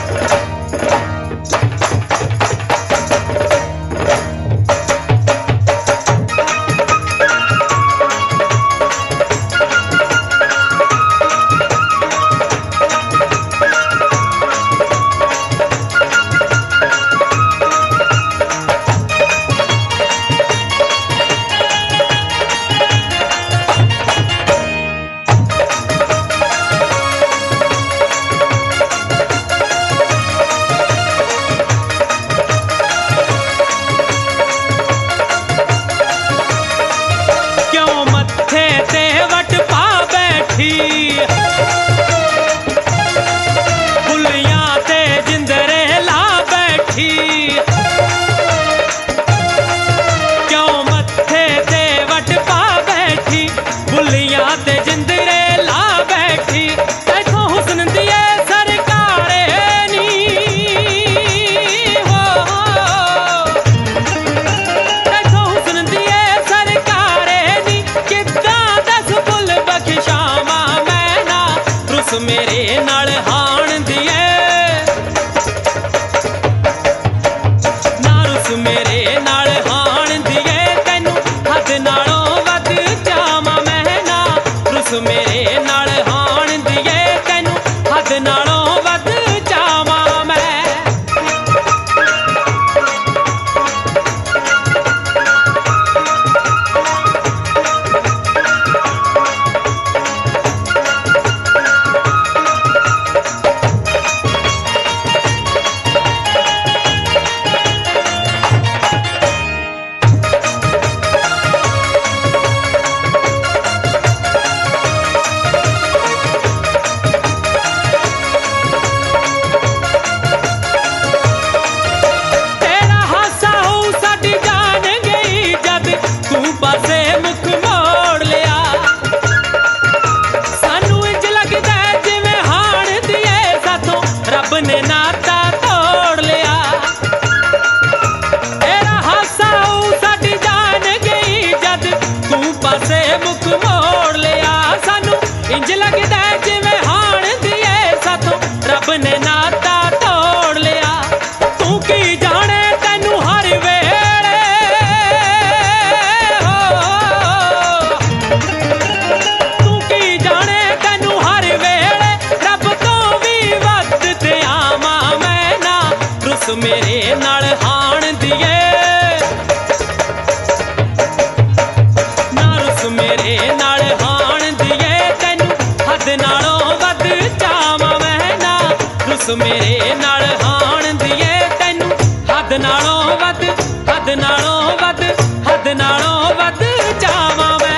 बुलियां ते जिंदरे ला बैठी, क्यों मत्थे ते वट पा बैठी, बुलियां ते जिंदरे ला बैठी। तैथों हुस्न दिए सरकारे नी हो, तैथों हुस्न दिए सरकारे नी, किद्दां दस फुल बख्शावां मैं ना रुस मेरे नाल हाण दिए, ना रुस मेरे नाल हाण दिए, तैनू हद नालों वध चावां मैं ना रुस मेरे नाल हाण दिए, तैनू हद नालों वध चावां मैं। रब ने नाता तोड़ लिया, तेरा हासा साडी जान गई जद तू पासे मुख मोड़ लिया। सानू इंज लगदा जिवें हाण दिए साथों रब ने नाता तोड़ लिया। तू की जाने तैनू हर वेले तू की जाने तैनू हर वेले रब तो भी वध ते आवां मैं ना रुस मेरे नाल हाण दिए, ना रुस मेरे नाल हाण दिए, तैनू हद नालों वध चावां मैं ना रुस मेरे नाल हाण दिए, तैनू हद नालों वध, हद नालों वध, हद नालों वध चावां मैं।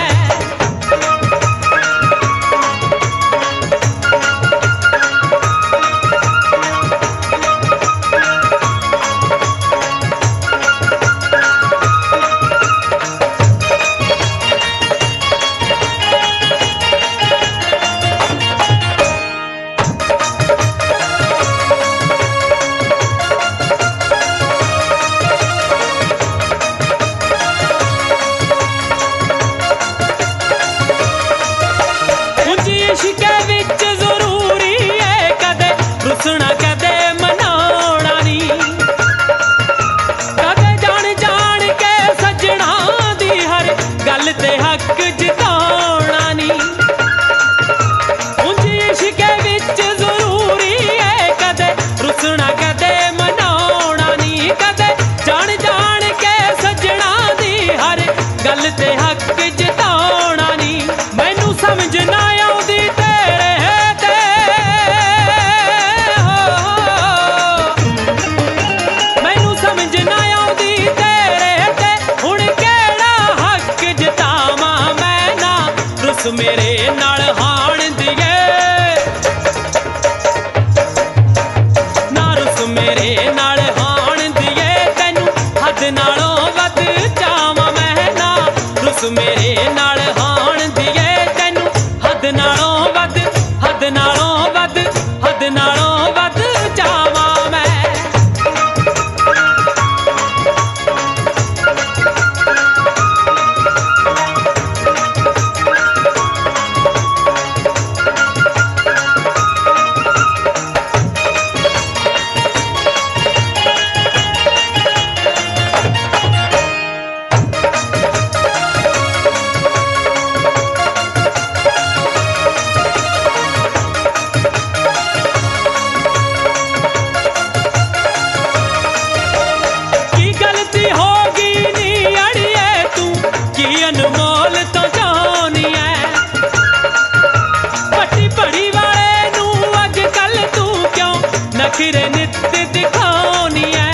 नखरे नित दिखानी है।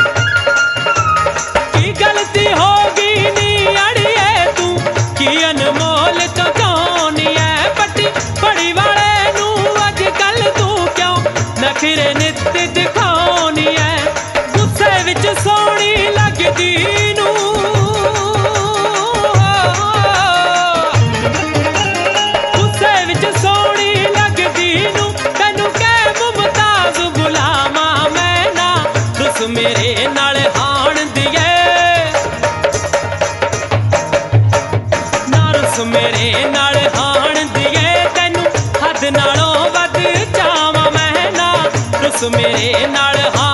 की गलती होगी नी अड़िए तू की अनमोल तो चाहनी है। पट्टी बड़ी वाले नू अजकल तू क्यों नखरे नित दिखानी है। गुस्से विच सोहनी लगदी नू गुस्से विच सोहनी लगदी नू तैनू कै मुमताज गुलामा मैं ना रुस मेरे नाल हाण दिए ना रुस मेरे नाल हाण दिए तैनू हद नालों वध चावां मैं ना रुस मेरे नाल हाण